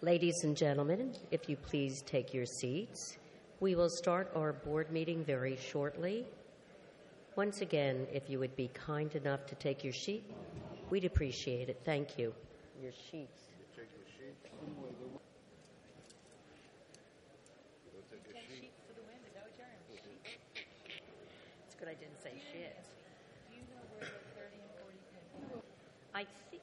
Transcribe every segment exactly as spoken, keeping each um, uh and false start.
Ladies and gentlemen, if you please take your seats, we will start our board meeting very shortly. Once again, if you would be kind enough to take your seat, we'd appreciate it. Thank you. Your sheets. Take your sheets. Take a sheet for the wind. Is that what you're sheet? It's good I didn't say shit. Do you know where the thirty and forty pin are? I think.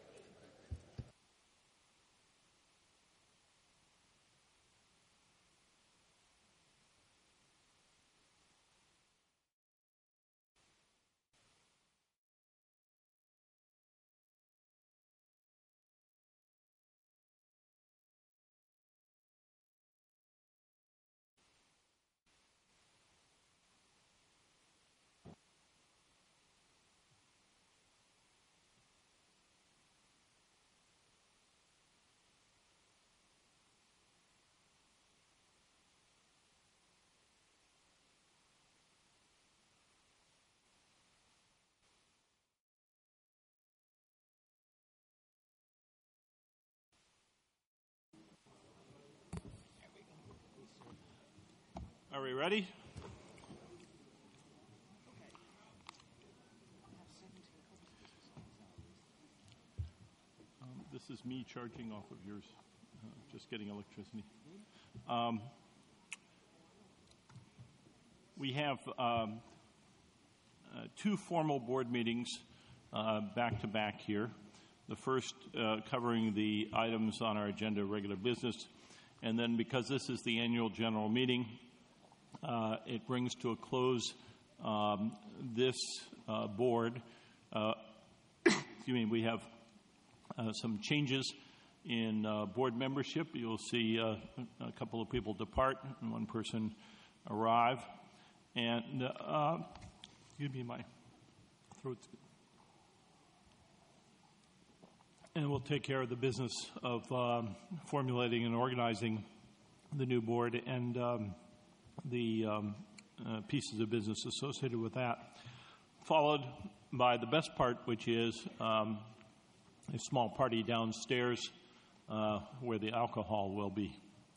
Are we ready? Um, this is me charging off of yours, uh, just getting electricity. Um, we have um, uh, two formal board meetings uh, back to back here. The first uh, covering the items on our agenda, regular business, and then because this is the annual general meeting, Uh, it brings to a close um, this uh, board. Uh, excuse me, we have uh, some changes in uh, board membership. You'll see uh, a couple of people depart and one person arrive. And, uh, excuse me, my throat's... And we'll take care of the business of um, formulating and organizing the new board and um, the um, uh, pieces of business associated with that, followed by the best part, which is um, a small party downstairs uh, where the alcohol will be.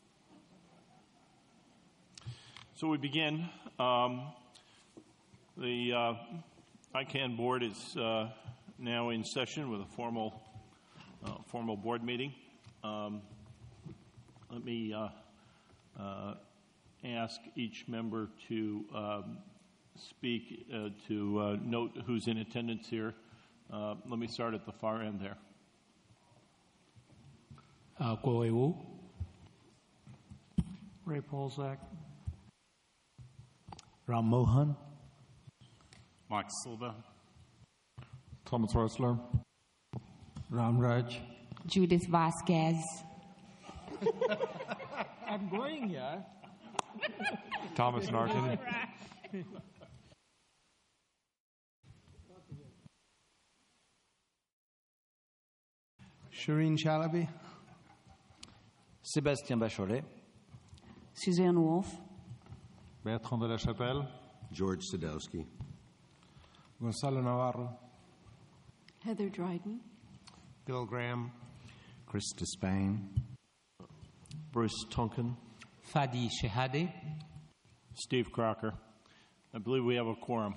So we begin. Um, the uh, I CAN board is uh, now in session with a formal, uh, formal board meeting. Um, let me uh, uh, ask each member to um, speak, uh, to uh, note who's in attendance here. Uh, let me start at the far end there. Uh, Guo Wei-Wu. Ray Polzak. Ram Mohan. Mike Silva. Thomas Ressler. Ram Raj. Judith Vasquez. I'm going, yeah. Thomas Narkin. Shireen Chalabi. Sébastien Bacholet. Suzanne Wolf. Bertrand de la Chapelle. George Sadowski. Gonzalo Navarro. Heather Dryden. Bill Graham. Krista Spain. Bruce Tonkin. Fadi Shehade. Steve Crocker. I believe we have a quorum.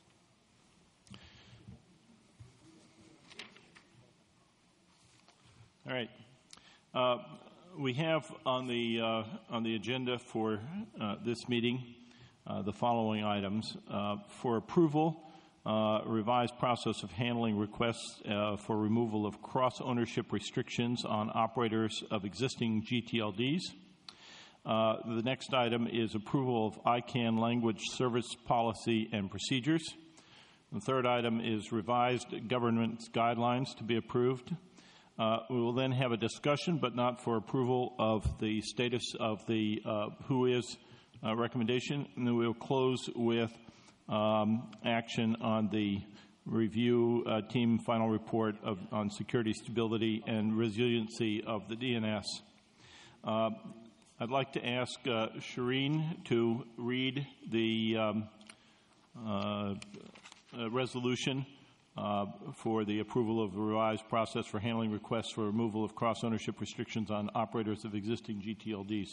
All right. Uh, we have on the uh, on the agenda for uh, this meeting uh, the following items uh, for approval: uh, revised process of handling requests uh, for removal of cross-ownership restrictions on operators of existing G T L Ds. Uh, the next item is approval of I CAN language service policy and procedures. The third item is revised governance guidelines to be approved. Uh, we will then have a discussion, but not for approval, of the status of the uh, who is uh, recommendation. And then we will close with um, action on the review uh, team final report of, on security, stability, and resiliency of the D N S. Uh, I'd like to ask uh, Shireen to read the um, uh, uh, resolution uh, for the approval of a revised process for handling requests for removal of cross-ownership restrictions on operators of existing G T L Ds.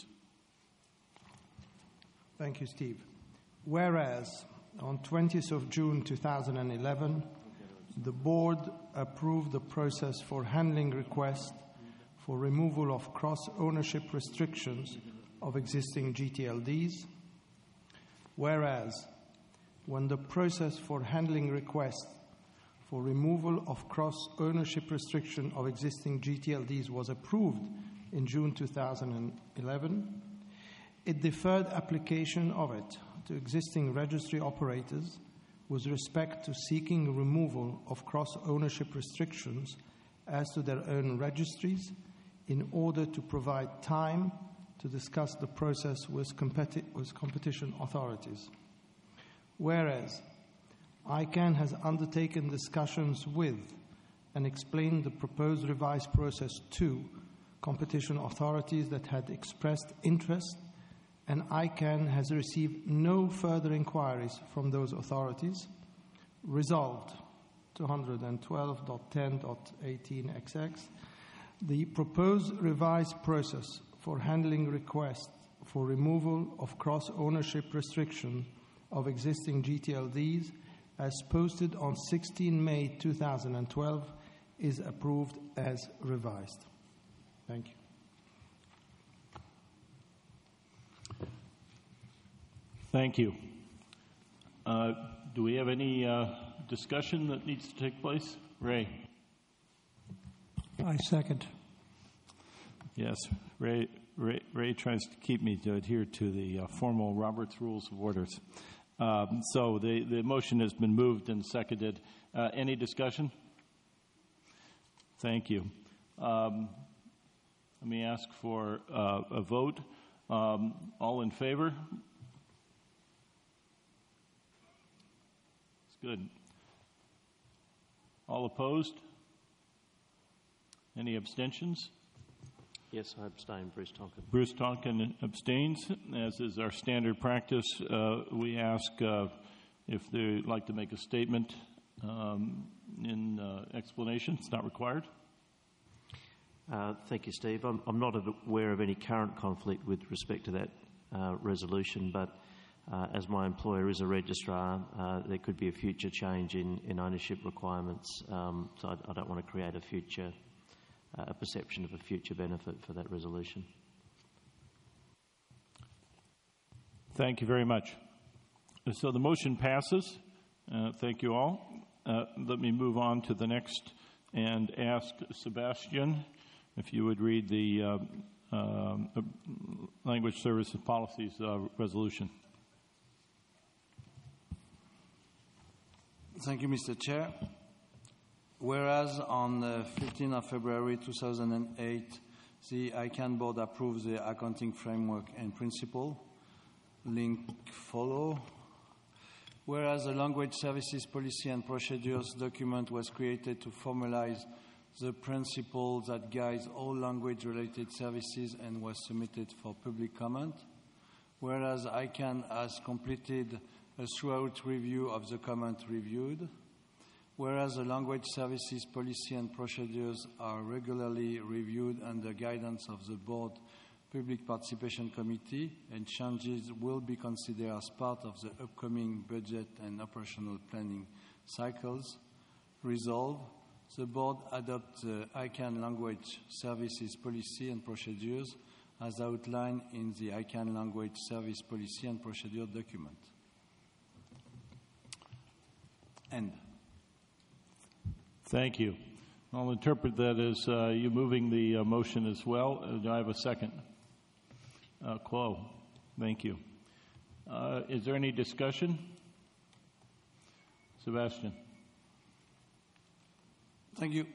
Thank you, Steve. Whereas on twentieth of June two thousand eleven, the Board approved the process for handling requests for removal of cross-ownership restrictions of existing G T L Ds. Whereas, when the process for handling requests for removal of cross-ownership restriction of existing G T L Ds was approved in June two thousand eleven, it deferred application of it to existing registry operators with respect to seeking removal of cross-ownership restrictions as to their own registries in order to provide time to discuss the process with, competi- with competition authorities. Whereas, I CANN has undertaken discussions with and explained the proposed revised process to competition authorities that had expressed interest, and I CANN has received no further inquiries from those authorities. Resolved, two twelve dot ten dot eighteen X X, the proposed revised process for handling requests for removal of cross-ownership restriction of existing G T L Ds as posted on sixteenth of May two thousand twelve is approved as revised. Thank you. Thank you. Uh, do we have any uh, discussion that needs to take place? Ray. I second. Yes, Ray, Ray, Ray tries to keep me to adhere to the uh, formal Robert's Rules of Orders. Um, so the, the motion has been moved and seconded. Uh, any discussion? Thank you. Um, let me ask for uh, a vote. Um, all in favor? It's good. All opposed? Any abstentions? Yes, I abstain. Bruce Tonkin. Bruce Tonkin abstains. As is our standard practice, uh, we ask uh, if they'd like to make a statement um, in uh, explanation. It's not required. Uh, thank you, Steve. I'm, I'm not aware of any current conflict with respect to that uh, resolution, but uh, as my employer is a registrar, uh, there could be a future change in, in ownership requirements, um, so I, I don't want to create a future uh, a perception of a future benefit for that resolution. Thank you very much. So the motion passes. Uh, thank you all. Uh, let me move on to the next and ask Sebastian if you would read the uh, uh, Language Services Policies uh, resolution. Thank you, Mister Chair. Whereas on the fifteenth of February two thousand eight, the I CANN board approved the accounting framework and principle. Link follow. Whereas the language services policy and procedures document was created to formalize the principles that guide all language-related services and was submitted for public comment. Whereas I CANN has completed a thorough review of the comment reviewed. Whereas the language services policy and procedures are regularly reviewed under guidance of the Board Public Participation Committee, and changes will be considered as part of the upcoming budget and operational planning cycles. Resolve, the Board adopt the I CANN language services policy and procedures as outlined in the I CANN language service policy and procedure document. End. Thank you. I'll interpret that as uh, you moving the uh, motion as well. Uh, do I have a second? Uh, Chloe, thank you. Uh, is there any discussion? Sebastian. Thank you.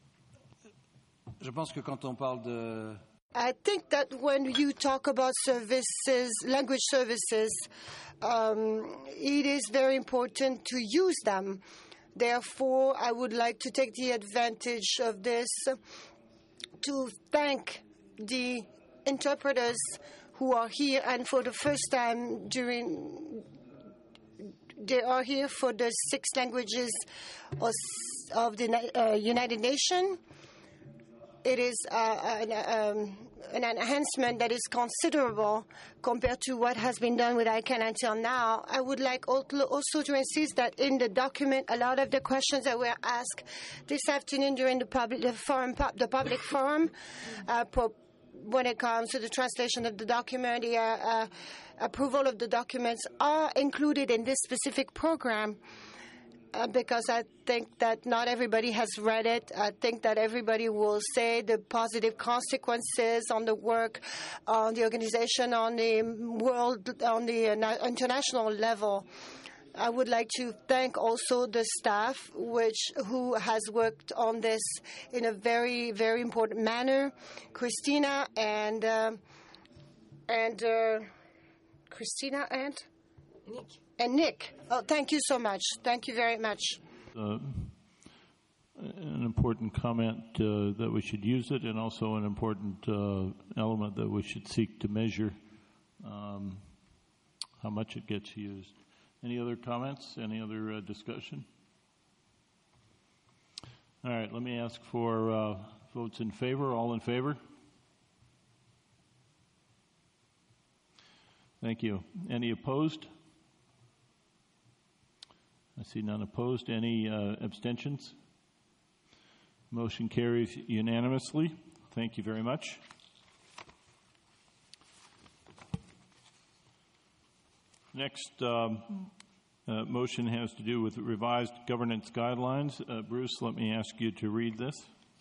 Je pense que quand on parle de I think that when you talk about services, language services, um, it is very important to use them. Therefore, I would like to take the advantage of this to thank the interpreters who are here and for the first time during They are here for the six languages of, of the uh, United Nations. It is uh, an, um, an enhancement that is considerable compared to what has been done with ICANN until now. I would like also to insist that in the document, a lot of the questions that were asked this afternoon during the public the forum, the public forum, uh, when it comes to the translation of the document, the uh, uh, approval of the documents are included in this specific program. Uh, because I think that not everybody has read it. I think that everybody will say the positive consequences on the work, on the organization, on the world, on the uh, international level. I would like to thank also the staff, which who has worked on this in a very, very important manner. Christina and uh, and uh, Christina and Nick. And Nick, oh, thank you so much. Thank you very much. Uh, an important comment uh, that we should use it, and also an important uh, element that we should seek to measure um, how much it gets used. Any other comments? Any other uh, discussion? All right, let me ask for uh, votes in favor. All in favor? Thank you. Any opposed? I see none opposed. Any uh, abstentions? Motion carries unanimously. Thank you very much. Next um, uh, motion has to do with revised governance guidelines. Uh, Bruce, let me ask you to read this.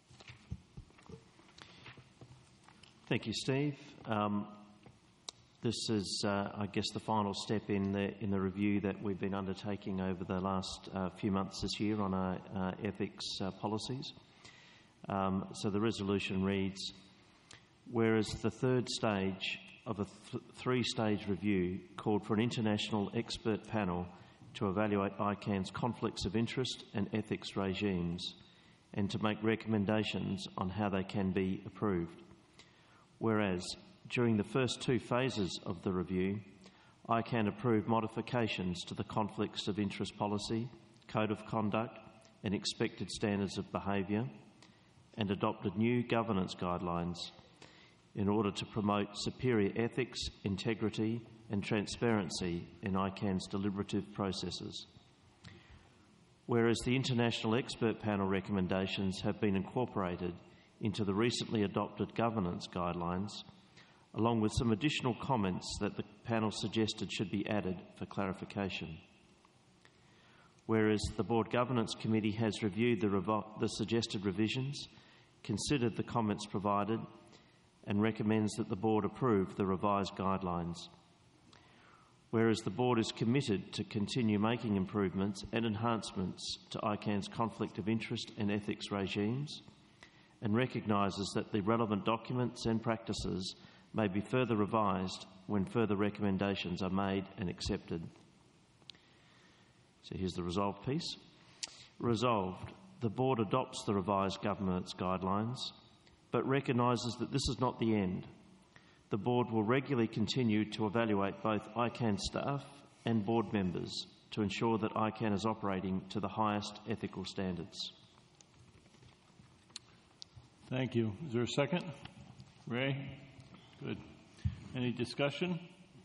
Thank you, Steve. Um, This is, uh, I guess, the final step in the in the review that we've been undertaking over the last uh, few months this year on our uh, ethics uh, policies. Um, so the resolution reads, whereas the third stage of a th- three-stage review called for an international expert panel to evaluate ICANN's conflicts of interest and ethics regimes and to make recommendations on how they can be approved. Whereas during the first two phases of the review, ICANN approved modifications to the conflicts of interest policy, code of conduct and expected standards of behaviour, and adopted new governance guidelines in order to promote superior ethics, integrity and transparency in ICANN's deliberative processes. Whereas the International Expert Panel recommendations have been incorporated into the recently adopted governance guidelines, along with some additional comments that the panel suggested should be added for clarification. Whereas the Board Governance Committee has reviewed the, revo- the suggested revisions, considered the comments provided, and recommends that the Board approve the revised guidelines. Whereas the Board is committed to continue making improvements and enhancements to ICANN's conflict of interest and ethics regimes, and recognises that the relevant documents and practices may be further revised when further recommendations are made and accepted. So here's the resolved piece. Resolved, the Board adopts the revised governance guidelines, but recognises that this is not the end. The Board will regularly continue to evaluate both ICANN staff and Board members to ensure that ICANN is operating to the highest ethical standards. Thank you. Is there a second? Ray? Good. Any discussion?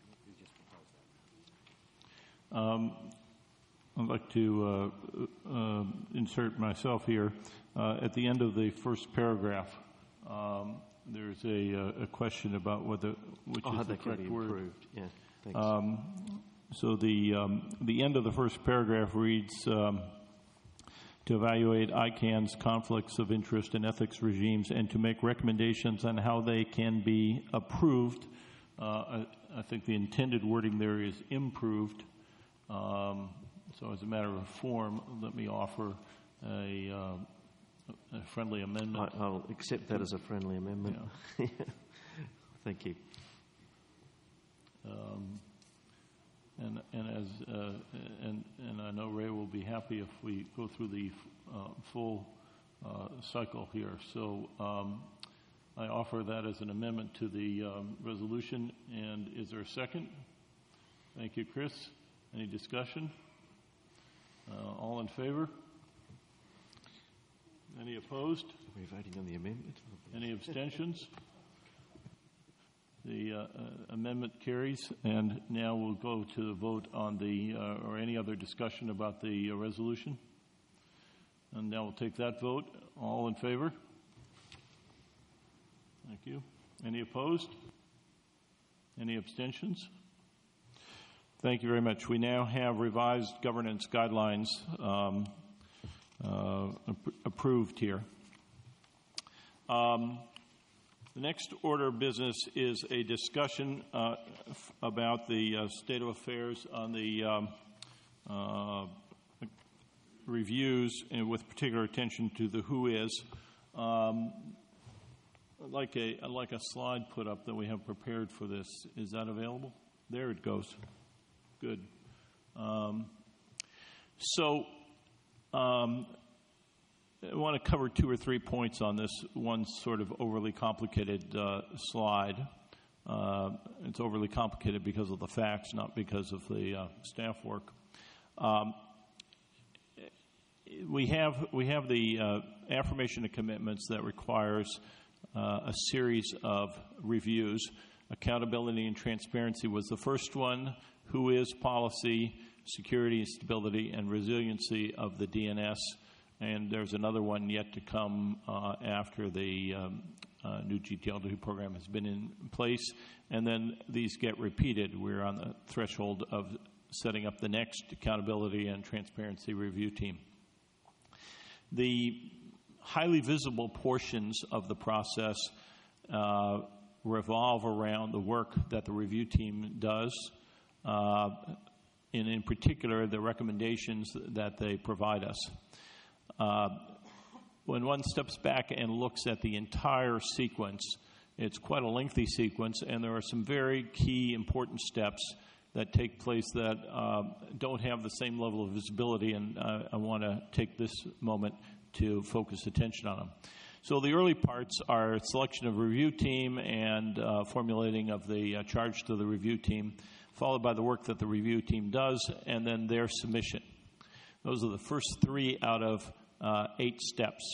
Um, I'd like to uh, uh, insert myself here. Uh, at the end of the first paragraph, um, there's a, a question about whether which oh, is the correct word. Improved. Yeah, thanks. Um, so the um, the end of the first paragraph reads, um, to evaluate ICANN's conflicts of interest and ethics regimes and to make recommendations on how they can be approved. Uh, I, I think the intended wording there is improved. Um, so as a matter of form, let me offer a, uh, a friendly amendment. I, I'll accept that as a friendly amendment. Yeah. Thank you. Um, And, and as uh, and and I know Ray will be happy if we go through the uh, full uh, cycle here. So um, I offer that as an amendment to the um, resolution. And is there a second? Thank you, Chris. Any discussion? Uh, all in favor? Any opposed? Are we voting on the amendment? Any abstentions? The uh, uh, amendment carries, and now we'll go to the vote on the, uh, or any other discussion about the uh, resolution. And now we'll take that vote. All in favor? Thank you. Any opposed? Any abstentions? Thank you very much. We now have revised governance guidelines um, uh, ap- approved here. Um, The next order of business is a discussion uh, f- about the uh, state of affairs on the um, uh, reviews, and with particular attention to the who is. Um, I'd like a, I'd like a slide put up that we have prepared for this. Is that available? There it goes. Good. Um, so um, I want to cover two or three points on this one sort of overly complicated uh, slide. Uh, it's overly complicated because of the facts, not because of the uh, staff work. Um, we have we have the uh, affirmation of commitments that requires uh, a series of reviews. Accountability and transparency was the first one. Who is policy, security and stability, and resiliency of the D N S. And there's another one yet to come uh, after the um, uh, new G T L two program has been in place. And then these get repeated. We're on the threshold of setting up the next accountability and transparency review team. The highly visible portions of the process uh, revolve around the work that the review team does, uh, and in particular, the recommendations that they provide us. Uh, when one steps back and looks at the entire sequence, it's quite a lengthy sequence, and there are some very key important steps that take place that uh, don't have the same level of visibility, and uh, I want to take this moment to focus attention on them. So the early parts are selection of review team and uh, formulating of the uh, charge to the review team, followed by the work that the review team does, and then their submission. Those are the first three out of uh, eight steps.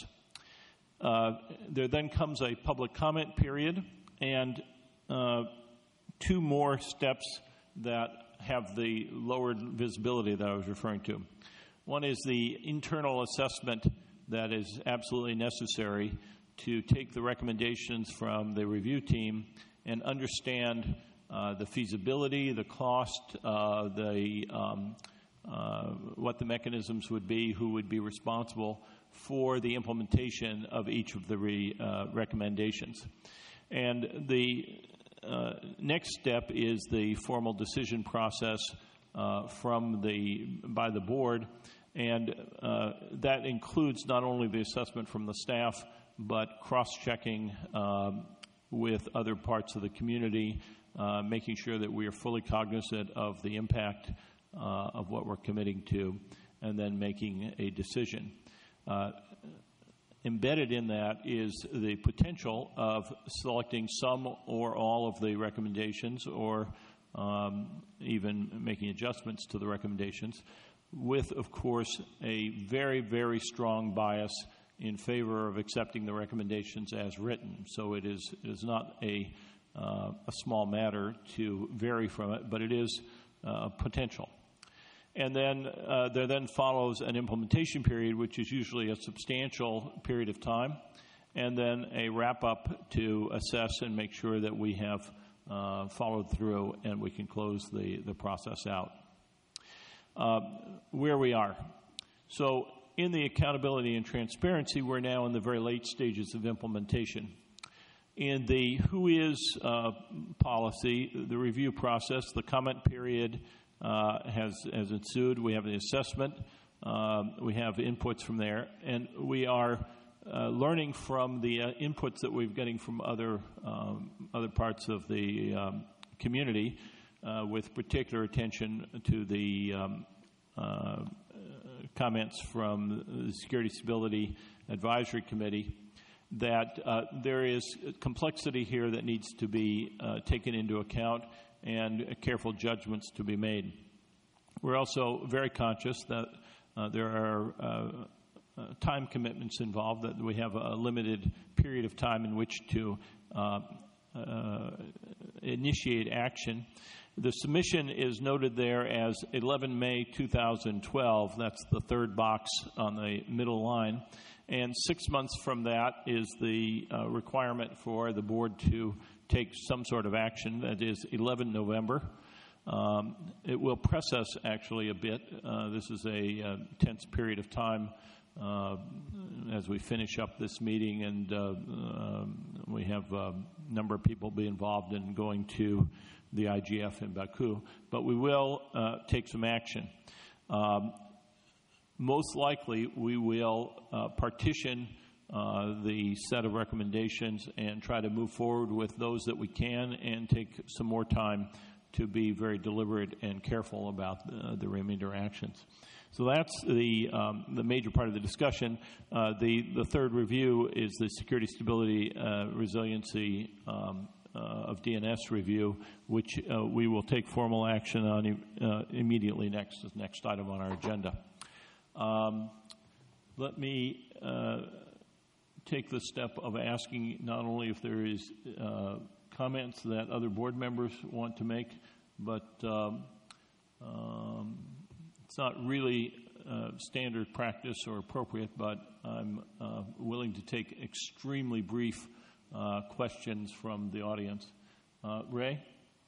Uh, there then comes a public comment period and uh, two more steps that have the lowered visibility that I was referring to. One is the internal assessment that is absolutely necessary to take the recommendations from the review team and understand uh, the feasibility, the cost, uh, the um, uh, what the mechanisms would be, who would be responsible for the implementation of each of the re, uh, recommendations. And the uh, next step is the formal decision process uh, from the by the board, and uh, that includes not only the assessment from the staff, but cross-checking um, with other parts of the community, uh, making sure that we are fully cognizant of the impact uh, of what we're committing to, and then making a decision. Uh, embedded in that is the potential of selecting some or all of the recommendations, or um, even making adjustments to the recommendations, with, of course, a very, very strong bias in favor of accepting the recommendations as written. So it is, it is not a, uh, a small matter to vary from it, but it is uh, potential. And then uh, there then follows an implementation period, which is usually a substantial period of time, and then a wrap-up to assess and make sure that we have uh, followed through and we can close the, the process out. Uh, where we are. So in the accountability and transparency, we're now in the very late stages of implementation. In the who is uh, policy, the review process, the comment period uh, has, has ensued. We have the assessment. Uh, we have inputs from there. And we are uh, learning from the uh, inputs that we're getting from other, um, other parts of the um, community, Uh, with particular attention to the um, uh, comments from the Security Stability Advisory Committee, that uh, there is complexity here that needs to be uh, taken into account and careful judgments to be made. We're also very conscious that uh, there are uh, uh, time commitments involved, that we have a limited period of time in which to uh, uh, initiate action. The submission is noted there as eleven May two thousand twelve. That's the third box on the middle line. And six months from that is the uh, requirement for the board to take some sort of action. That is eleven November. Um, it will press us actually a bit. Uh, this is a uh, tense period of time uh, as we finish up this meeting, and uh, uh, we have a number of people be involved in going to the I G F in Baku. But we will uh, take some action. Um, most likely, we will uh, partition uh, the set of recommendations and try to move forward with those that we can, and take some more time to be very deliberate and careful about uh, the remainder actions. So that's the um, the major part of the discussion. Uh, the the third review is the security, stability, uh, resiliency um, uh, of D N S review, which uh, we will take formal action on uh, immediately next next item on our agenda. Um, let me uh, take the step of asking not only if there is uh, comments that other board members want to make, but um, um, it's not really uh, standard practice or appropriate, but I'm uh, willing to take extremely brief uh, questions from the audience. Uh, Ray?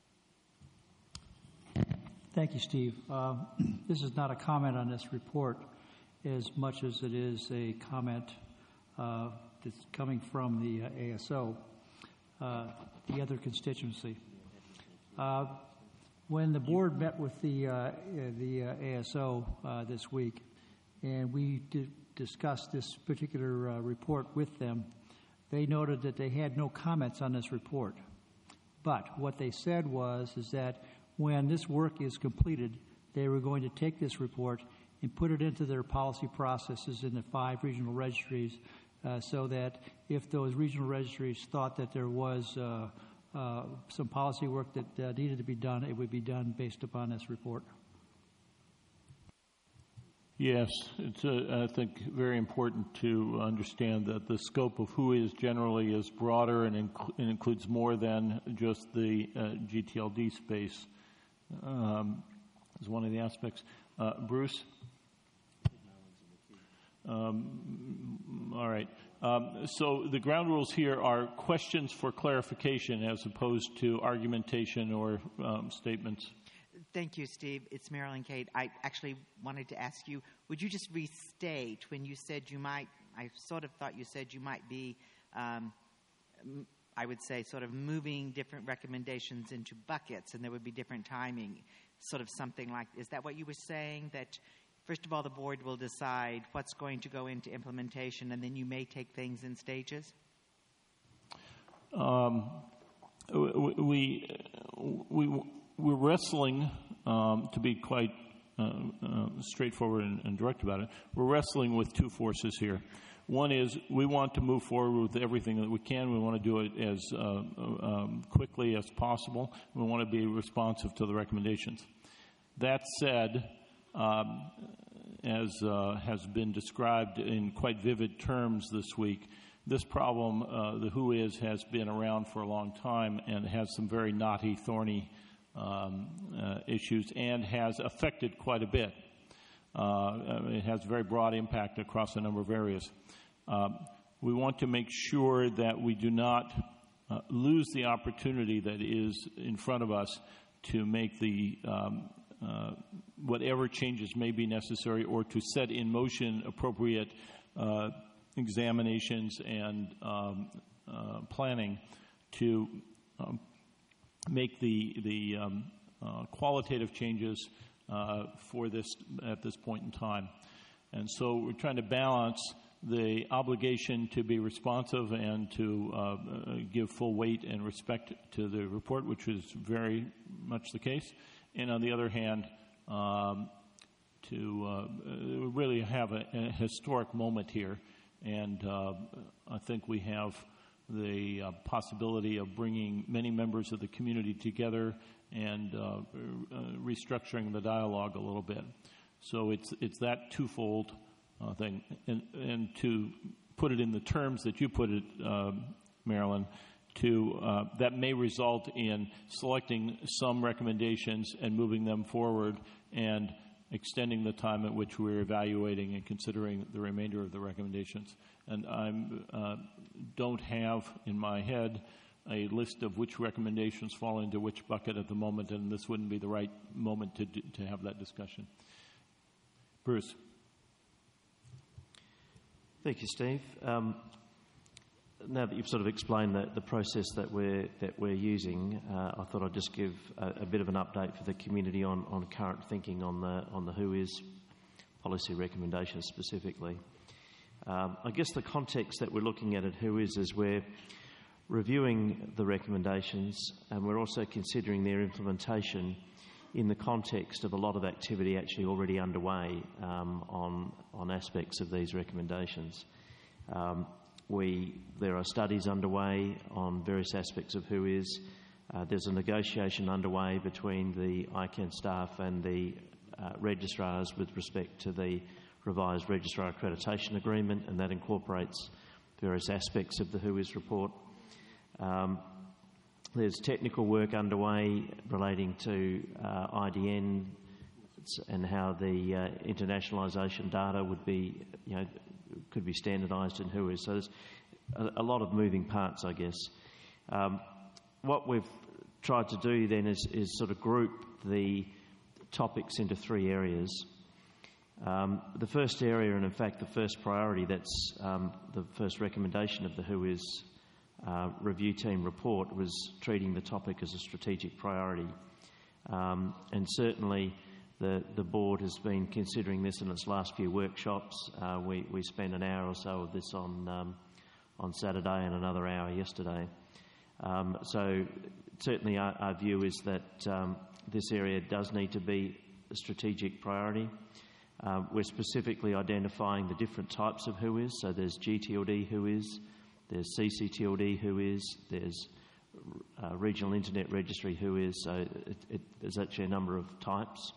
Thank you, Steve. Uh, this is not a comment on this report as much as it is a comment uh, that's coming from the uh, A S O, uh, the other constituency. Uh, when the board met with the uh, the uh, A S O uh, this week, and we did discuss this particular uh, report with them, they noted that they had no comments on this report. But what they said was is that when this work is completed, they were going to take this report and put it into their policy processes in the five regional registries, uh, so that if those regional registries thought that there was uh, uh, some policy work that uh, needed to be done, it would be done based upon this report. Yes, it's, uh, I think, very important to understand that the scope of who is generally is broader and, inc- and includes more than just the uh, G T L D space. Um, is one of the aspects. Uh, Bruce? Um, all right. Um, so the ground rules here are questions for clarification as opposed to argumentation or um, statements. Thank you, Steve. It's Marilyn Cade. I actually wanted to ask you, would you just restate when you said you might, I sort of thought you said you might be, um, I would say, sort of moving different recommendations into buckets, and there would be different timing, sort of something like, is that what you were saying? That first of all, the board will decide what's going to go into implementation, and then you may take things in stages? Um, we, we, we're wrestling, um, to be quite uh, uh, straightforward and, and direct about it, we're wrestling with two forces here. One is we want to move forward with everything that we can. We want to do it as uh, um, quickly as possible. We want to be responsive to the recommendations. That said, um, as uh, has been described in quite vivid terms this week, this problem, uh, the who is, has been around for a long time and has some very knotty, thorny um, uh, issues, and has affected quite a bit. Uh, it has very broad impact across a number of areas. Uh, we want to make sure that we do not uh, lose the opportunity that is in front of us to make the um, uh, whatever changes may be necessary, or to set in motion appropriate uh, examinations and um, uh, planning to um, make the the um, uh, qualitative changes uh, for this at this point in time. And so we're trying to balance the obligation to be responsive and to uh, give full weight and respect to the report, which is very much the case, and on the other hand, um, to uh, really have a, a historic moment here. And uh, I think we have the uh, possibility of bringing many members of the community together and uh, uh, restructuring the dialogue a little bit. So it's it's that twofold uh, thing. And, and to put it in the terms that you put it, uh, Marilyn, to uh, that may result in selecting some recommendations and moving them forward and extending the time at which we're evaluating and considering the remainder of the recommendations. And I uh, don't have in my head a list of which recommendations fall into which bucket at the moment, and this wouldn't be the right moment to do, to have that discussion. Bruce. Thank you, Steve. Um, now that you've sort of explained the, the process that we're that we're using, uh, I thought I'd just give a, a bit of an update for the community on, on current thinking on the on the Who Is policy recommendations specifically. Um, I guess the context that we're looking at at Who Is is we're reviewing the recommendations, and we're also considering their implementation in the context of a lot of activity actually already underway um, on on aspects of these recommendations. Um, we there are studies underway on various aspects of Who Is. Uh, there's a negotiation underway between the I C A N staff and the uh, registrars with respect to the revised registrar accreditation agreement, and that incorporates various aspects of the Who Is report. Um, there's technical work underway relating to uh, I D N and how the uh, internationalisation data would be, you know, could be standardised in Who Is. So there's a, a lot of moving parts, I guess. Um, what we've tried to do then is, is sort of group the topics into three areas. Um, the first area, and in fact the first priority, that's um, the first recommendation of the Who Is Uh, review team report, was treating the topic as a strategic priority. Um, and certainly the, the board has been considering this in its last few workshops. Uh, we, we spent an hour or so of this on, um, on Saturday and another hour yesterday. Um, so certainly our, our view is that um, this area does need to be a strategic priority. Uh, we're specifically identifying the different types of Who Is. So there's G T L D Who Is, there's C C T L D Who Is, there's uh, Regional Internet Registry Who Is, so it, it, there's actually a number of types.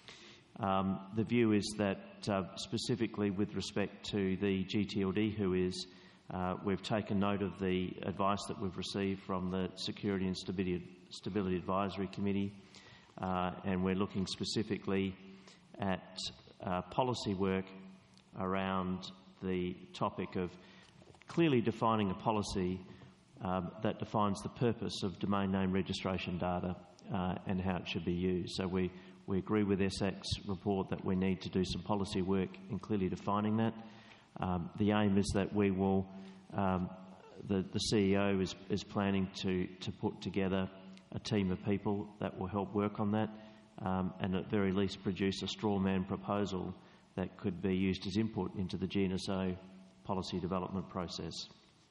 Um, the view is that uh, specifically with respect to the G T L D Who Is, uh, we've taken note of the advice that we've received from the Security and Stability, Stability Advisory Committee, uh, and we're looking specifically at uh, policy work around the topic of clearly defining a policy um, that defines the purpose of domain name registration data uh, and how it should be used. So we, we agree with S A C's report that we need to do some policy work in clearly defining that. Um, the aim is that we will, um, the, the C E O is, is planning to, to put together a team of people that will help work on that um, and at very least produce a straw man proposal that could be used as input into the G N S O policy development process.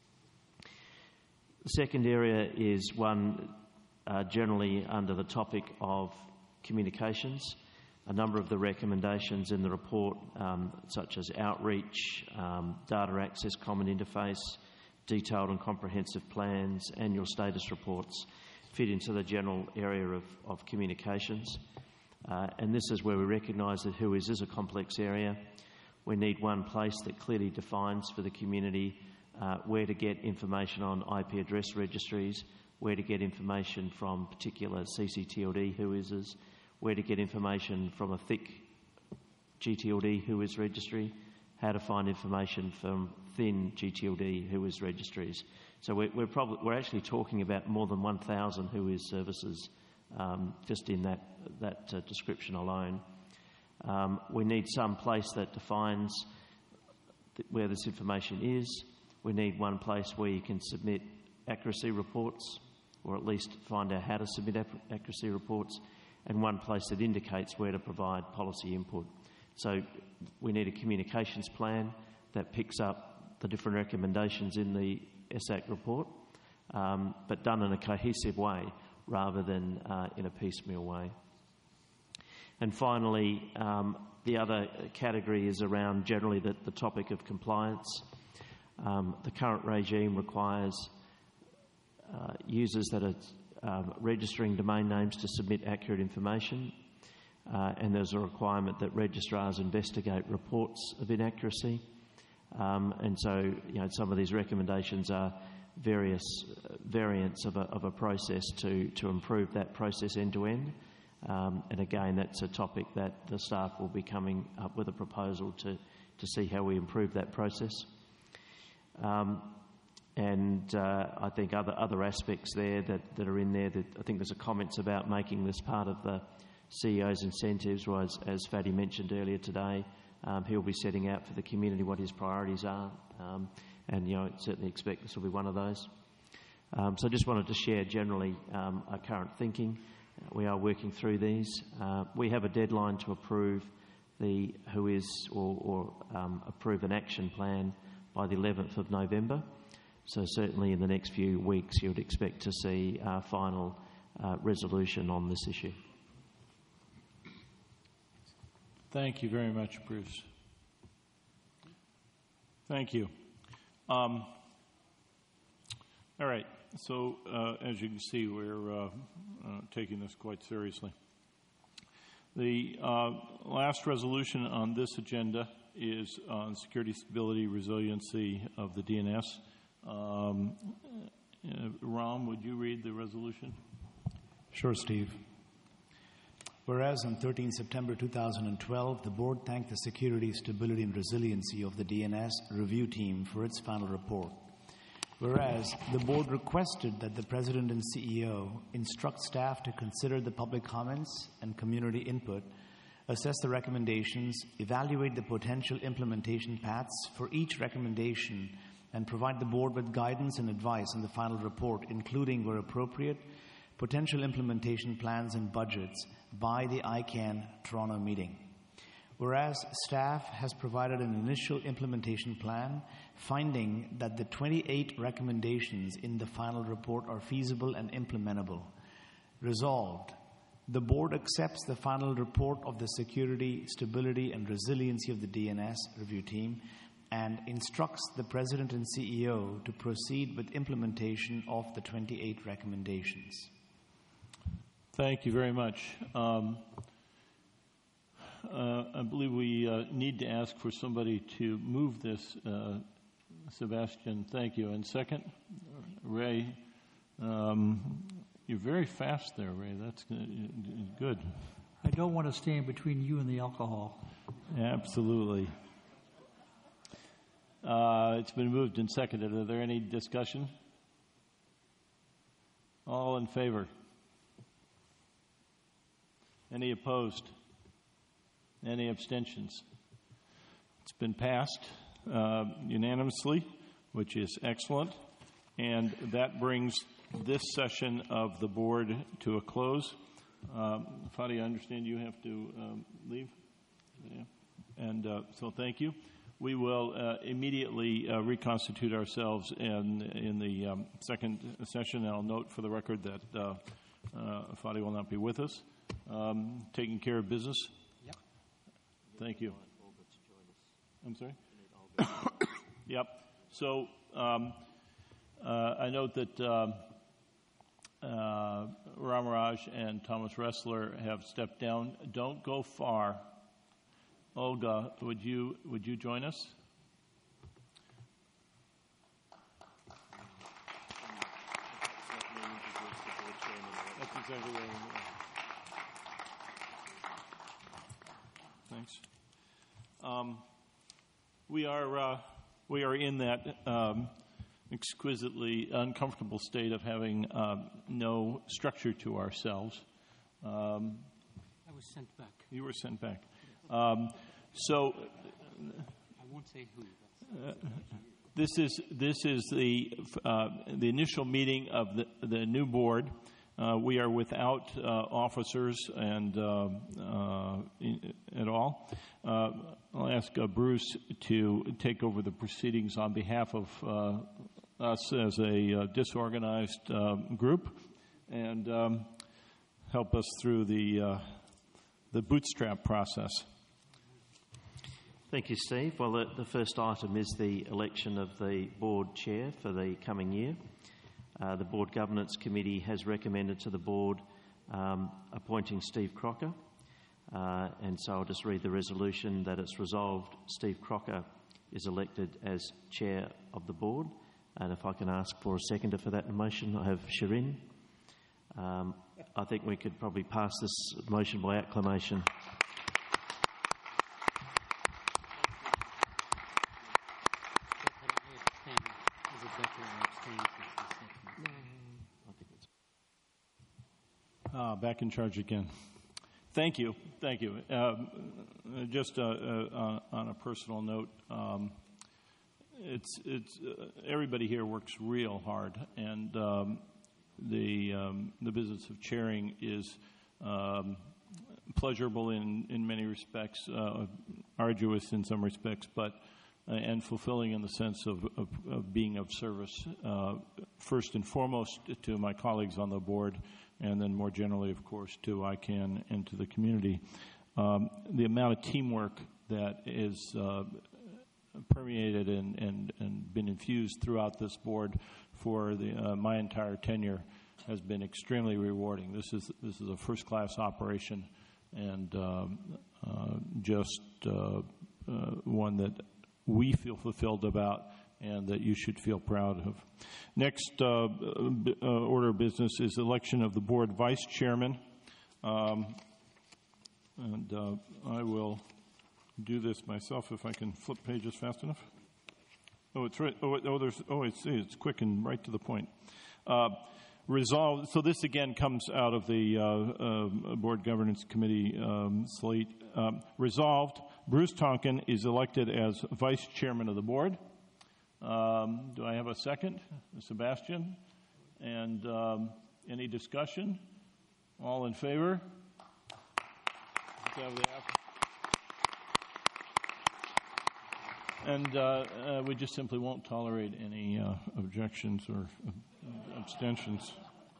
The second area is one uh, generally under the topic of communications. A number of the recommendations in the report, um, such as outreach, um, data access common interface, detailed and comprehensive plans, annual status reports, fit into the general area of, of communications. Uh, and this is where we recognise that Who Is is a complex area. We need one place that clearly defines for the community uh, where to get information on I P address registries, where to get information from particular C C T L D Who Is, where to get information from a thick G T L D Who Is registry, how to find information from thin G T L D Who Is registries. So we're, we're, probably, we're actually talking about more than one thousand Who Is services um, just in that, that uh, description alone. Um, we need some place that defines th- where this information is. We need one place where you can submit accuracy reports, or at least find out how to submit ap- accuracy reports, and one place that indicates where to provide policy input. So we need a communications plan that picks up the different recommendations in the S A C report, um, but done in a cohesive way rather than uh, in a piecemeal way. And finally, um, the other category is around generally the, the topic of compliance. Um, the current regime requires uh, users that are um, registering domain names to submit accurate information. uh, and there's a requirement that registrars investigate reports of inaccuracy. Um, and so, you know, some of these recommendations are various variants of a, of a process to, to improve that process end to end. Um, and again, that's a topic that the staff will be coming up with a proposal to, to see how we improve that process. Um, and uh, I think other other aspects there that, that are in there, that I think there's a comments about making this part of the C E O's incentives, whereas, as Fadi mentioned earlier today, um, he'll be setting out for the community what his priorities are. Um, and, you know, I certainly expect this will be one of those. Um, so I just wanted to share generally um, our current thinking. We are working through these. Uh, we have a deadline to approve the who is or, or um, approve an action plan by the eleventh of November. So certainly in the next few weeks you would expect to see our final uh, resolution on this issue. Thank you very much, Bruce. Thank you. Um, all right. So, uh, as you can see, we're uh, uh, taking this quite seriously. The uh, last resolution on this agenda is on security, stability, resiliency of the D N S. Um, uh, Ram, would you read the resolution? Sure, Steve. Whereas on the thirteenth of September two thousand twelve, the Board thanked the Security, Stability and Resiliency of the D N S review team for its final report. Whereas the Board requested that the President and C E O instruct staff to consider the public comments and community input, assess the recommendations, evaluate the potential implementation paths for each recommendation, and provide the Board with guidance and advice on the final report, including, where appropriate, potential implementation plans and budgets by the I CANN Toronto meeting. Whereas staff has provided an initial implementation plan, finding that the twenty-eight recommendations in the final report are feasible and implementable. Resolved, the Board accepts the final report of the Security, Stability and Resiliency of the D N S review team and instructs the President and C E O to proceed with implementation of the twenty-eight recommendations. Thank you very much. Um, uh, I believe we uh, need to ask for somebody to move this. Uh, Sebastian, thank you. And second, Ray, um, you're very fast there, Ray. That's good. I don't want to stand between you and the alcohol. Absolutely. Uh, it's been moved and seconded. Are there any discussion? All in favor? Any opposed? Any abstentions? It's been passed uh, unanimously, which is excellent. And that brings this session of the Board to a close. Um, Fadi, I understand you have to um, leave. Yeah. And uh, so thank you. We will uh, immediately uh, reconstitute ourselves in, in the um, second session. And I'll note for the record that uh, uh, Fadi will not be with us. Um, taking care of business? Yep. Thank you. I'm sorry? Yep. So um, uh, I note that um, uh, Ramaraj and Thomas Ressler have stepped down. Don't go far. Olga, would you would you join us? That's exactly right. Thanks. Um, we are uh, we are in that um, exquisitely uncomfortable state of having uh, no structure to ourselves. Um, I was sent back. You were sent back. Um, so I won't say who. Uh, this is this is the uh, the initial meeting of the the new board. Uh, we are without uh, officers and uh, uh, in, at all. Uh, I'll ask uh, Bruce to take over the proceedings on behalf of uh, us as a uh, disorganized uh, group and um, help us through the uh, the bootstrap process. Thank you, Steve. Well, the, the first item is the election of the board chair for the coming year. Uh, the Board Governance Committee has recommended to the Board um, appointing Steve Crocker. Uh, and so I'll just read the resolution that it's resolved Steve Crocker is elected as chair of the board. And if I can ask for a seconder for that motion, I have Shirin. Um, I think we could probably pass this motion by acclamation. Uh, back in charge again. Thank you. Thank you. Um, just uh, uh, on a personal note, um, it's it's uh, everybody here works real hard, and um, the um, the business of chairing is um, pleasurable in in many respects, uh, arduous in some respects, but uh, and fulfilling in the sense of, of, of being of service, uh, first and foremost to my colleagues on the board, and then more generally, of course, to I CANN and to the community. Um, the amount of teamwork that is uh, permeated and, and, and been infused throughout this board for the, uh, my entire tenure has been extremely rewarding. This is this is a first-class operation, and um, uh, just uh, uh, one that we feel fulfilled about, and that you should feel proud of. Next uh, b- uh, order of business is election of the board vice chairman. Um, and uh, I will do this myself if I can flip pages fast enough. Oh, it's right. Oh, oh there's. Oh, it's it's quick and right to the point. Uh, resolved. So this again comes out of the uh, uh, board governance committee um, slate. Um, resolved. Bruce Tonkin is elected as vice chairman of the board. Um, do I have a second? Sebastian? And um, any discussion? All in favor? And uh, uh, we just simply won't tolerate any uh, objections or uh, abstentions.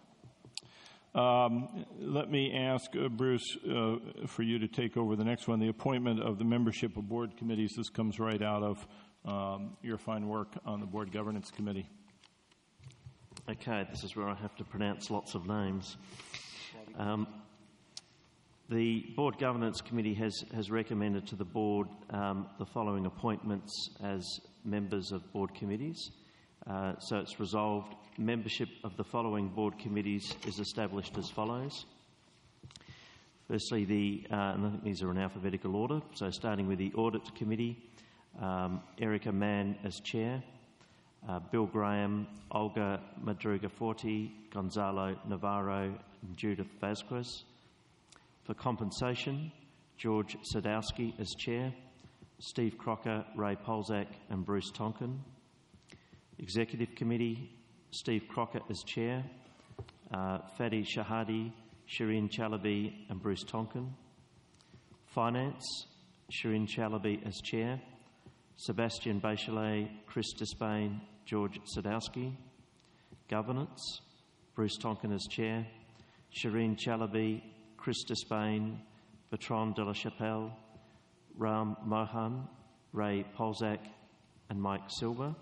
Um, let me ask uh, Bruce uh, for you to take over the next one, the appointment of the membership of board committees. This comes right out of um, your fine work on the board governance committee. Okay, this is where I have to pronounce lots of names. Um, the board governance committee has, has recommended to the board um, the following appointments as members of board committees. Uh, so it's resolved membership of the following board committees is established as follows. Firstly, the, uh, and I think these are in alphabetical order, so starting with the Audit Committee, um, Erica Mann as Chair, uh, Bill Graham, Olga Madruga-Forti, Gonzalo Navarro, and Judith Vasquez. For Compensation, George Sadowski as Chair, Steve Crocker, Ray Polzak, and Bruce Tonkin. Executive Committee, Steve Crocker as Chair, uh, Fadi Shahadi, Shirin Chalabi, and Bruce Tonkin. Finance, Shirin Chalabi as Chair, Sebastian Bachelet, Chris Despain, George Sadowski. Governance, Bruce Tonkin as Chair, Shirin Chalabi, Chris Despain, Bertrand de la Chapelle, Ram Mohan, Ray Polzak, and Mike Silver.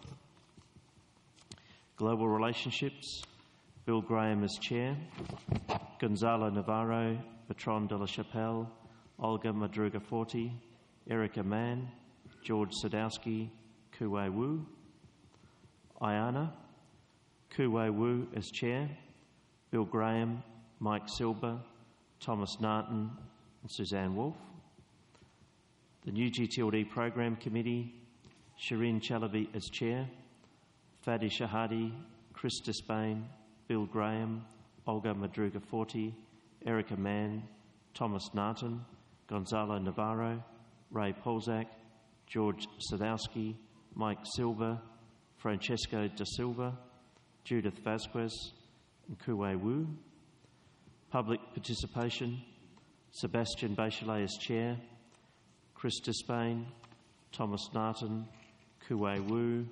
Global Relationships, Bill Graham as Chair, Gonzalo Navarro, Bertrand de la Chapelle, Olga Madruga-Forti, Erica Mann, George Sadowski, Kuwei Wu. I A N A, Kuwei Wu as Chair, Bill Graham, Mike Silber, Thomas Narton, and Suzanne Wolfe. The New G T L D Program Committee, Shirin Chalabi as Chair, Fadi Shahadi, Chris Despain, Bill Graham, Olga Madruga-Forti, Erica Mann, Thomas Narton, Gonzalo Navarro, Ray Polzak, George Sadowski, Mike Silver, Francesco da Silva, Judith Vasquez, and Kuwei Wu. Public Participation, Sebastian Bachelet as Chair, Chris Despain, Thomas Narton, Kuwei Wu.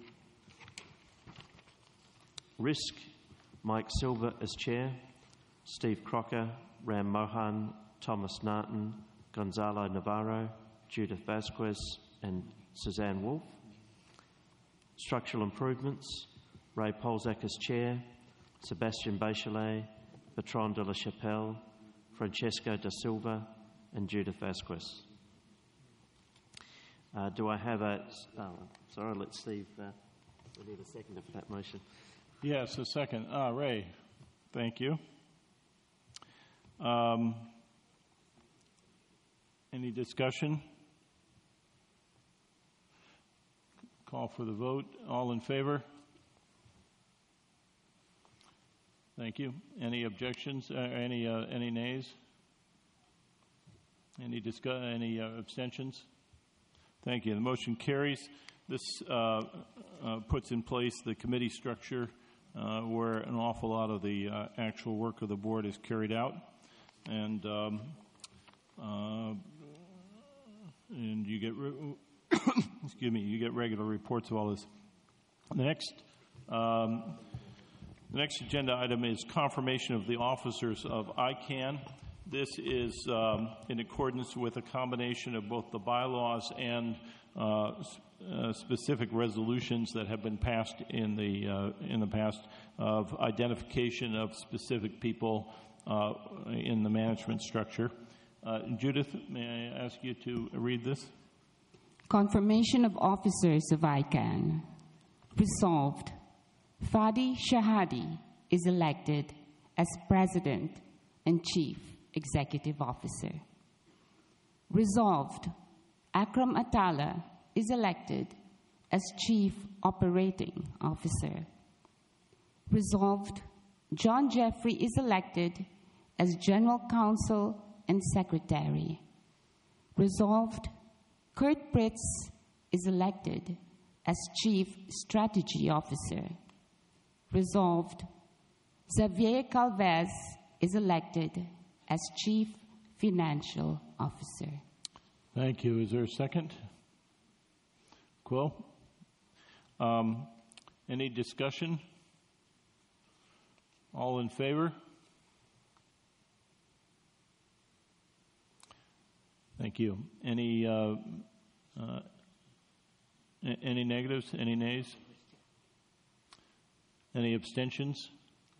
Risk, Mike Silver as Chair, Steve Crocker, Ram Mohan, Thomas Narton, Gonzalo Navarro, Judith Vasquez, and Suzanne Wolfe. Structural Improvements, Ray Polzak as Chair, Sebastian Bachelet, Bertrand de la Chapelle, Francesco da Silva, and Judith Vasquez. Uh, do I have a... Oh, sorry, let Steve... Uh, we need a seconder for that motion. Yes, a second. Ah, Ray, thank you. Um, any discussion? Call for the vote. All in favor? Thank you. Any objections? Uh, any uh, any nays? Any discuss? Any uh, abstentions? Thank you. The motion carries. This uh, uh, puts in place the committee structure uh, where an awful lot of the uh, actual work of the board is carried out, and um, uh, and you get re- excuse me, you get regular reports of all this. The next. Um, The next agenda item is confirmation of the officers of I CAN. This is um, in accordance with a combination of both the bylaws and uh, uh, specific resolutions that have been passed in the uh, in the past of identification of specific people uh, in the management structure. Uh, Judith, may I ask you to read this? Confirmation of officers of I CAN. Resolved. Fadi Shahadi is elected as President and Chief Executive Officer. Resolved, Akram Atala is elected as Chief Operating Officer. Resolved, John Jeffrey is elected as General Counsel and Secretary. Resolved, Kurt Pritz is elected as Chief Strategy Officer. Resolved, Xavier Calvez is elected as Chief Financial Officer. Thank you. Is there a second? Quill? Um, any discussion? All in favor? Thank you. Any uh, uh, any negatives? Any nays? Any abstentions?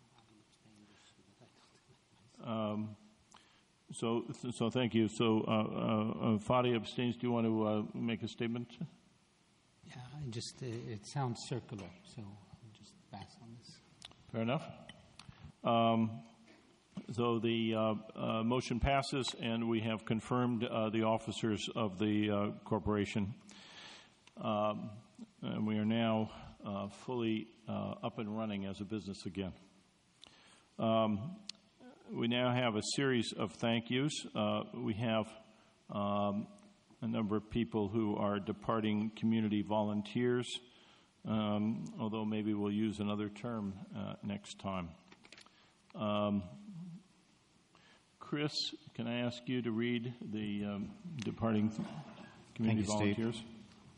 Um, so, so thank you. So, uh, uh, uh, Fadi abstains. Do you want to uh, make a statement? Yeah, I just, uh, it sounds circular, so I'll just pass on this. Fair enough. Um, so the uh, uh, motion passes, and we have confirmed uh, the officers of the uh, corporation. Um, and we are now uh, fully uh, up and running as a business again. Um, we now have a series of thank yous. Uh, we have um, a number of people who are departing community volunteers, um, although maybe we'll use another term uh, next time. Um, Chris, can I ask you to read the um, departing community Thank you, volunteers? Steve.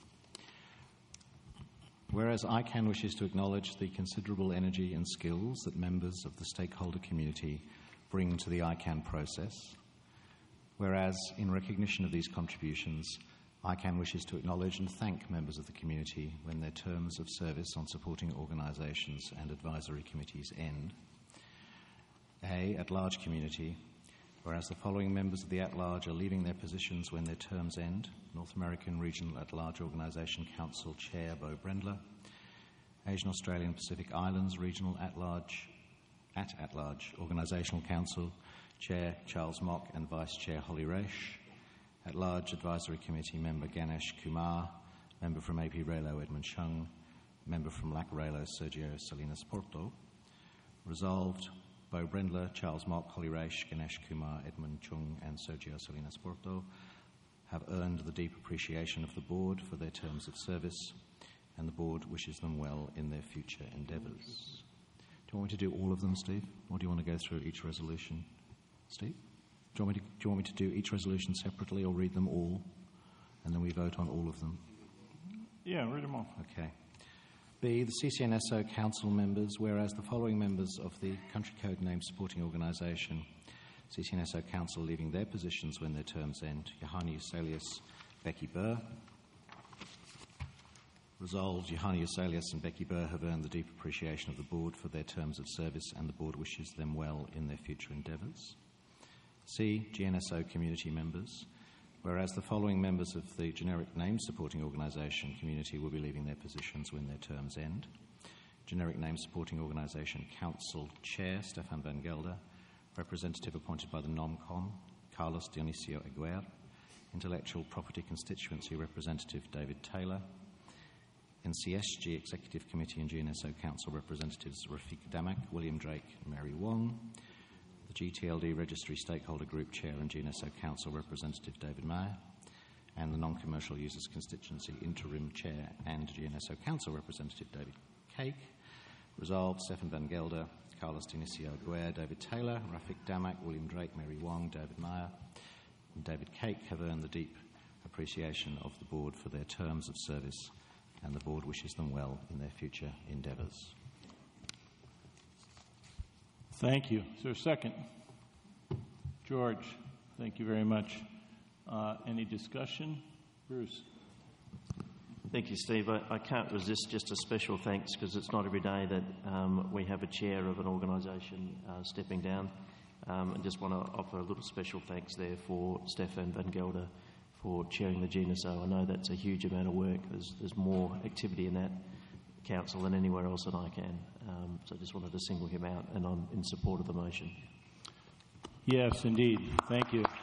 Whereas I CAN wishes to acknowledge the considerable energy and skills that members of the stakeholder community bring to the I CAN process. Whereas, in recognition of these contributions, I CAN wishes to acknowledge and thank members of the community when their terms of service on supporting organisations and advisory committees end. A, at-large community. Whereas the following members of the at-large are leaving their positions when their terms end: North American Regional At-Large Organisation Council Chair Bo Brendler, Asian Australian Pacific Islands Regional At-Large at At-Large Organisational Council Chair Charles Mock and Vice Chair Holly Raish, At-Large Advisory Committee Member Ganesh Kumar, Member from A P Relo Edmund Chung, Member from L A C Relo Sergio Salinas Porto. Resolved, Bo Brendler, Charles Mock, Holly Raish, Ganesh Kumar, Edmund Chung and Sergio Salinas Porto have earned the deep appreciation of the board for their terms of service, and the board wishes them well in their future endeavours. Do you want me to do all of them, Steve? Or do you want to go through each resolution? Steve? Do you want me to, do you want me to do each resolution separately or read them all, and then we vote on all of them? Yeah, read them all. Okay. B, the C C N S O Council members, whereas the following members of the Country Code Name Supporting Organisation, C C N S O Council, leaving their positions when their terms end: Yohani Uselius, Becky Burr. Resolved, Yohani Uselius and Becky Burr have earned the deep appreciation of the board for their terms of service, and the board wishes them well in their future endeavours. C. G N S O community members. Whereas the following members of the generic name supporting organisation community will be leaving their positions when their terms end. Generic name supporting organisation council chair Stefan van Gelder, representative appointed by the NOMCOM Carlos Dionisio Aguer, intellectual property constituency representative David Taylor, N C S G Executive Committee and G N S O Council representatives Rafiq Damak, William Drake and Mary Wong, the G T L D Registry Stakeholder Group Chair and G N S O Council representative David Meyer, and the Non-Commercial Users Constituency Interim Chair and G N S O Council representative David Cake. Resolved, Stefan van Gelder, Carlos Dionisio Aguer, David Taylor, Rafiq Damak, William Drake, Mary Wong, David Meyer, and David Cake have earned the deep appreciation of the Board for their terms of service, and the Board wishes them well in their future endeavours. Thank you. Is there a second? George, thank you very much. Uh, any discussion? Bruce. Thank you, Steve. I, I can't resist just a special thanks because it's not every day that um, we have a chair of an organisation uh, stepping down. Um, I just want to offer a little special thanks there for Stefan van Gelder for chairing the G N S O. I know that's a huge amount of work. There's, there's more activity in that council than anywhere else that I can. Um, so I just wanted to single him out, and I'm in support of the motion. Yes, indeed. Thank you.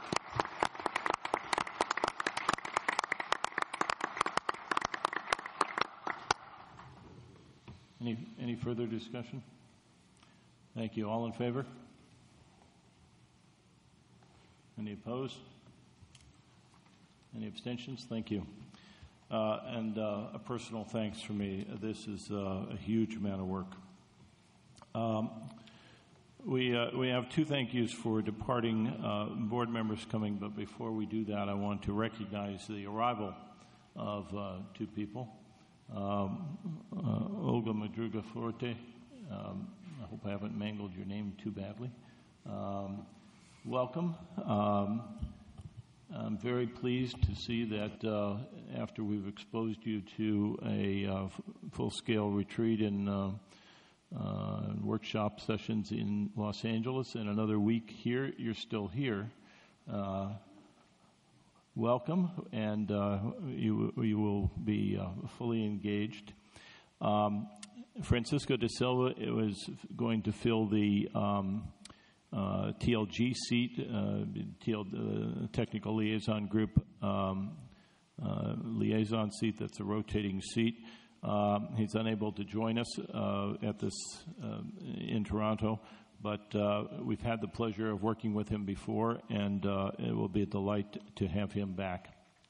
Any, any further discussion? Thank you. All in favor? Any opposed? Any abstentions? Thank you. Uh, and uh, a personal thanks for me. This is uh, a huge amount of work. Um, we, uh, we have two thank yous for departing uh, board members coming, but before we do that, I want to recognize the arrival of uh, two people. Um, uh, Olga Madruga Forte, um, I hope I haven't mangled your name too badly. Um, welcome. Um, I'm very pleased to see that uh, after we've exposed you to a uh, f- full-scale retreat and uh, uh, workshop sessions in Los Angeles and another week here, you're still here. Uh, welcome, and uh, you, you will be uh, fully engaged. Um, Francisco de Silva was going to fill the um, uh, T L G seat, uh, T L, uh, Technical Liaison Group um, uh, liaison seat. That's a rotating seat. Um, he's unable to join us uh, at this uh, in Toronto, but uh, we've had the pleasure of working with him before, and uh, it will be a delight to have him back.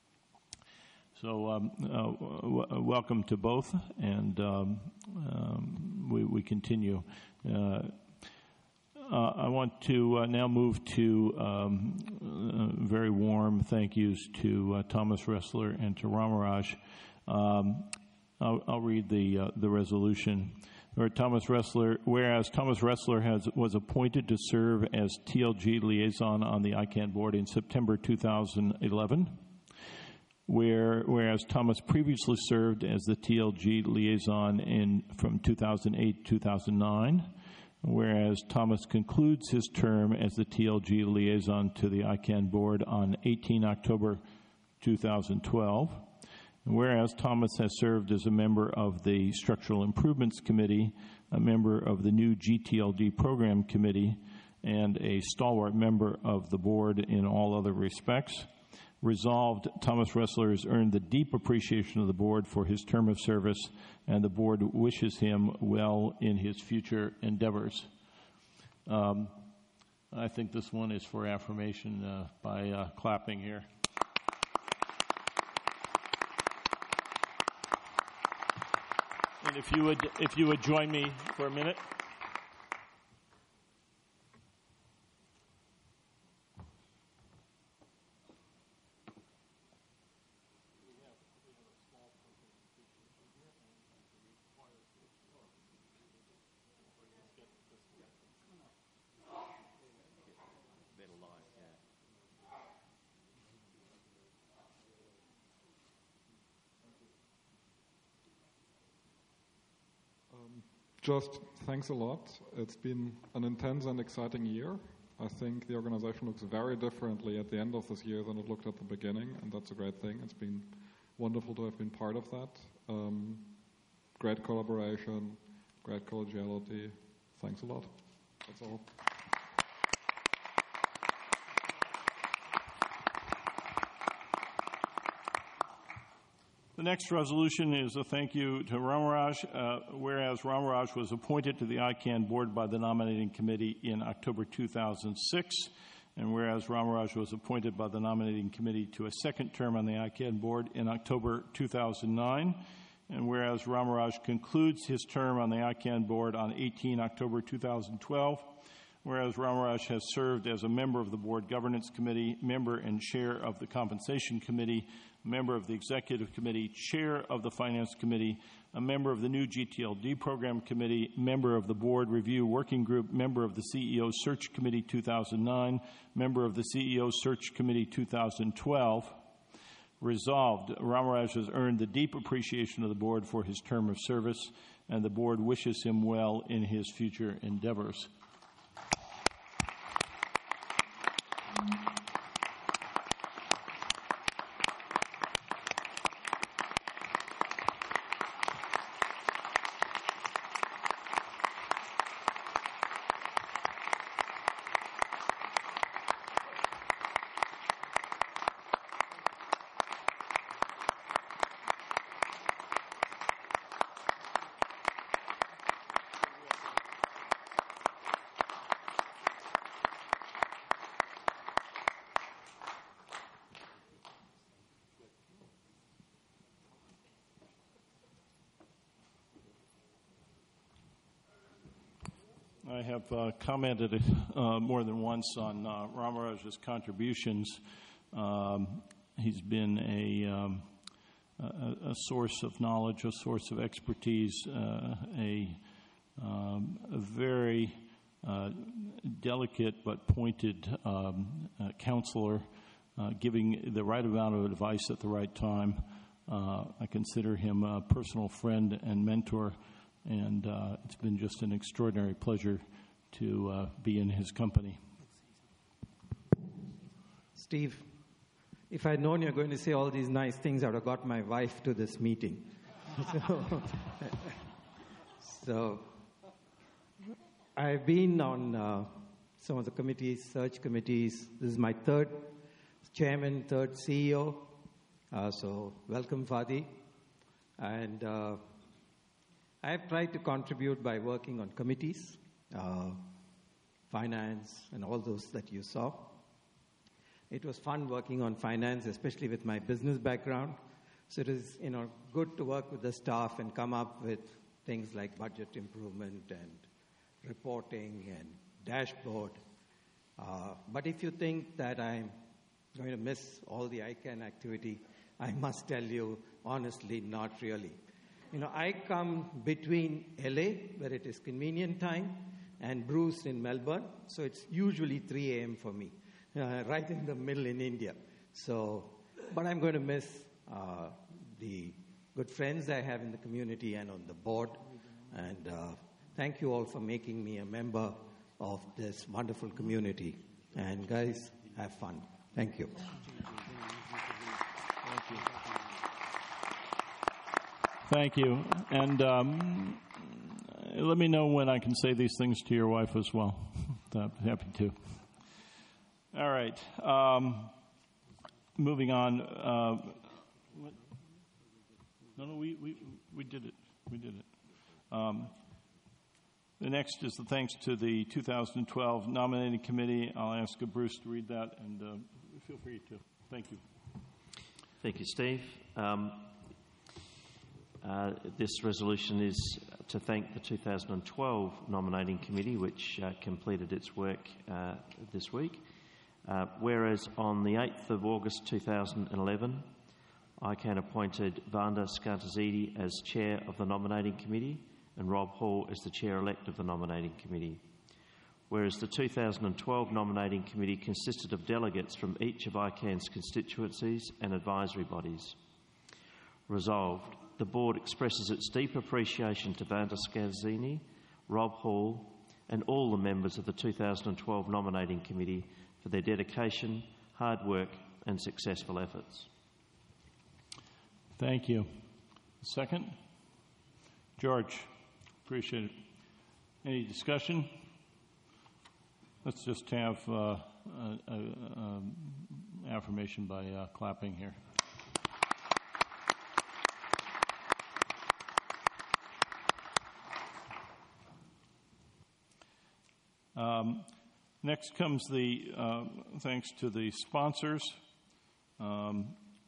So um, uh, w- welcome to both, and um, um, we, we continue. Uh, uh, I want to uh, now move to um, uh, very warm thank yous to uh, Thomas Ressler and to Ramaraj. Um, I'll, I'll read the uh, the resolution. Or Thomas Ressler, whereas Thomas Ressler has was appointed to serve as T L G liaison on the I CANN board in September two thousand eleven. Where, whereas Thomas previously served as the T L G liaison in from two thousand eight to two thousand nine, whereas Thomas concludes his term as the T L G liaison to the I CANN board on eighteenth October two thousand twelve, and whereas Thomas has served as a member of the Structural Improvements Committee, a member of the new G T L D Program Committee, and a stalwart member of the board in all other respects. Resolved, Thomas Ressler has earned the deep appreciation of the board for his term of service, and the board wishes him well in his future endeavors. Um, I think this one is for affirmation uh, by uh, clapping here. And if you would, if you would join me for a minute. Just thanks a lot. It's been an intense and exciting year. I think the organization looks very differently at the end of this year than it looked at the beginning, and that's a great thing. It's been wonderful to have been part of that. Um, great collaboration, great collegiality. Thanks a lot. That's all. The next resolution is a thank you to Ramaraj, uh, whereas Ramaraj was appointed to the I CANN board by the nominating committee in October two thousand six, and whereas Ramaraj was appointed by the nominating committee to a second term on the I CANN board in October two thousand nine, and whereas Ramaraj concludes his term on the I CANN board on eighteenth October two thousand twelve, whereas Ramaraj has served as a member of the Board Governance Committee, member and chair of the Compensation Committee, member of the Executive Committee, chair of the Finance Committee, a member of the new G T L D Program Committee, member of the Board Review Working Group, member of the C E O Search Committee two thousand nine, member of the C E O Search Committee two thousand twelve. Resolved, Ramaraj has earned the deep appreciation of the Board for his term of service, and the Board wishes him well in his future endeavors. I have uh, commented uh, more than once on uh, Ramaraj's contributions. Um, he's been a, um, a, a source of knowledge, a source of expertise, uh, a, um, a very uh, delicate but pointed um, uh, counselor, uh, giving the right amount of advice at the right time. Uh, I consider him a personal friend and mentor, and uh, it's been just an extraordinary pleasure to uh, be in his company. Steve, if I'd known you were going to say all these nice things, I would have got my wife to this meeting. so, so, I've been on uh, some of the committees, search committees. This is my third chairman, third C E O. Uh, so welcome, Fadi. And uh, I have tried to contribute by working on committees, uh, finance, and all those that you saw. It was fun working on finance, especially with my business background. So it is, you know, good to work with the staff and come up with things like budget improvement and reporting and dashboard. Uh, but if you think that I'm going to miss all the I CANN activity, I must tell you, honestly, not really. You know, I come between L A, where it is convenient time, and Bruce in Melbourne, so it's usually three a.m. for me, uh, right in the middle in India. So, but I'm going to miss uh, the good friends I have in the community and on the board, and uh, thank you all for making me a member of this wonderful community. And guys, have fun. Thank you. Thank you. Thank you. And um, let me know when I can say these things to your wife as well. I'm happy to. All right. Um, moving on. Uh, what? No, no, we, we, we did it. We did it. Um, the next is the thanks to the two thousand twelve nominating committee. I'll ask Bruce to read that, and uh, feel free to. Thank you. Thank you, Steve. Um, uh, this resolution is to thank the two thousand twelve nominating committee, which uh, completed its work uh, this week. Uh, whereas on the eighth of August two thousand eleven, I CANN appointed Vanda Scartazidi as chair of the nominating committee and Rob Hall as the chair-elect of the nominating committee. Whereas the two thousand twelve nominating committee consisted of delegates from each of I CANN's constituencies and advisory bodies. Resolved, the board expresses its deep appreciation to Vanda Scartazidi, Rob Hall, and all the members of the two thousand twelve Nominating Committee for their dedication, hard work and successful efforts. Thank you. Second? George, appreciate it. Any discussion? Let's just have uh, a, a, a affirmation by uh, clapping here. Um, next comes the uh, thanks to the sponsors. Um,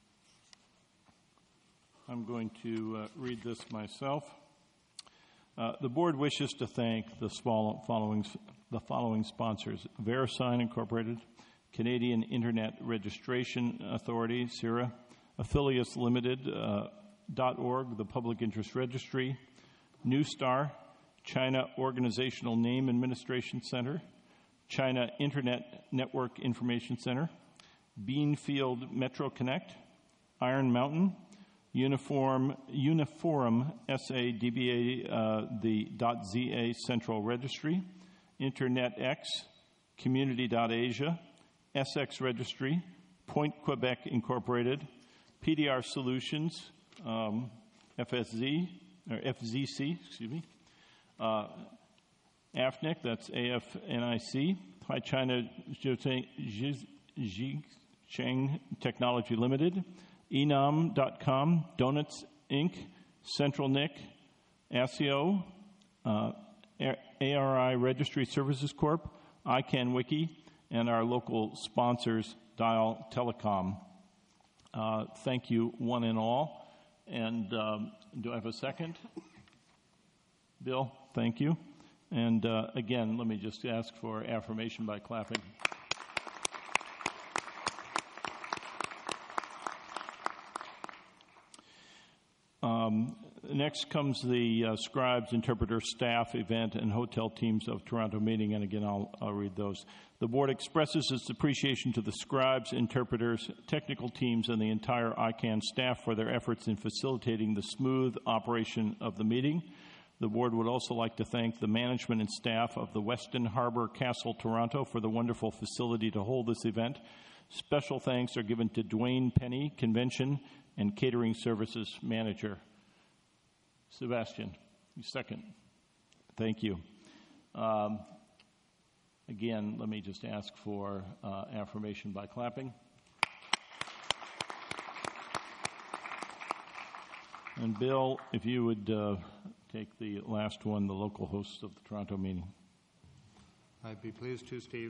I'm going to uh, read this myself. Uh, the board wishes to thank the following, the following sponsors: VeriSign Incorporated, Canadian Internet Registration Authority, C I R A, Affiliates Limited, uh, .org, the Public Interest Registry, Newstar, China Organizational Name Administration Center, China Internet Network Information Center, Beanfield Metro Connect, Iron Mountain, Uniform, Uniforum S A D B A, uh, the .za Central Registry, InternetX, Community.Asia, S X Registry, Point Quebec Incorporated, P D R Solutions, um, F S Z, or F Z C, excuse me, uh, A F N I C, that's A F N I C, Hi China Jicheng Technology Limited, enam dot com, Donuts Incorporated, Central N I C, ASIO, uh, A R I Registry Services Corp, ICANN Wiki, and our local sponsors, Dial Telecom. Uh, thank you, one and all. And um, do I have a second? Bill, thank you. And uh, again, let me just ask for affirmation by clapping. Um, next comes the uh, scribes, interpreter, staff, event, and hotel teams of Toronto meeting, and again, I'll, I'll read those. The board expresses its appreciation to the scribes, interpreters, technical teams, and the entire ICANN staff for their efforts in facilitating the smooth operation of the meeting. The board would also like to thank the management and staff of the Westin Harbour Castle Toronto for the wonderful facility to hold this event. Special thanks are given to Dwayne Penny, Convention and Catering Services Manager. Sebastian, you second. Thank you. Um, again, let me just ask for uh, affirmation by clapping. And Bill, if you would uh, take the last one, the local hosts of the Toronto meeting. I'd be pleased to, Steve.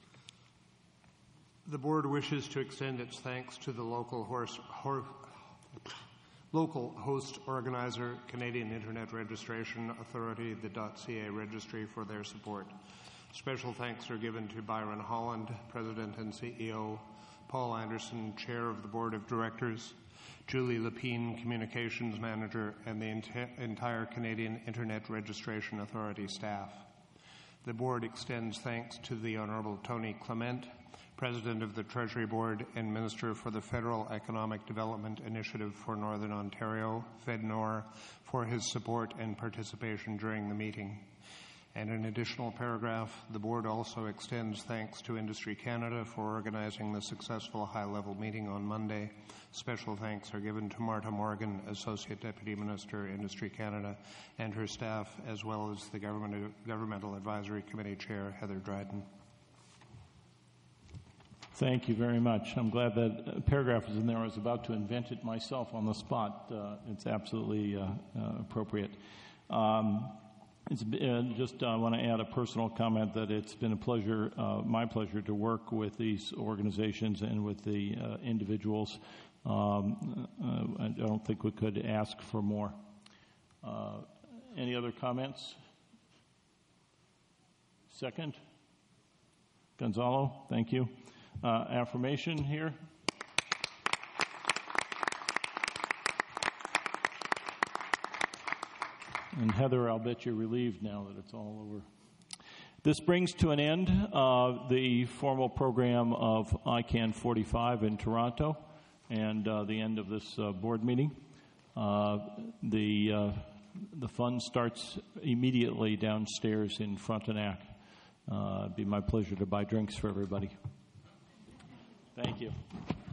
The board wishes to extend its thanks to the local horse, hor, local host organizer, Canadian Internet Registration Authority, the .ca registry, for their support. Special thanks are given to Byron Holland, President and C E O, Paul Anderson, Chair of the Board of Directors, Julie Lepine, Communications Manager, and the ent- entire Canadian Internet Registration Authority staff. The board extends thanks to the Honourable Tony Clement, President of the Treasury Board and Minister for the Federal Economic Development Initiative for Northern Ontario, FedNor, for his support and participation during the meeting. And in an additional paragraph, the board also extends thanks to Industry Canada for organizing the successful high-level meeting on Monday. Special thanks are given to Marta Morgan, Associate Deputy Minister, Industry Canada, and her staff, as well as the Government, Governmental Advisory Committee Chair, Heather Dryden. Thank you very much. I'm glad that paragraph is in there. I was about to invent it myself on the spot. Uh, it's absolutely uh, uh, appropriate. Um, it's uh, just I uh, want to add a personal comment that it's been a pleasure, uh, my pleasure, to work with these organizations and with the uh, individuals. Um, uh, I don't think we could ask for more. Uh, any other comments? Second? Gonzalo, thank you. Uh, affirmation here. And Heather, I'll bet you're relieved now that it's all over. This brings to an end uh, the formal program of ICANN forty-five in Toronto and uh, the end of this uh, board meeting. Uh, the uh, the fun starts immediately downstairs in Frontenac. Uh, it'd be my pleasure to buy drinks for everybody. Thank you.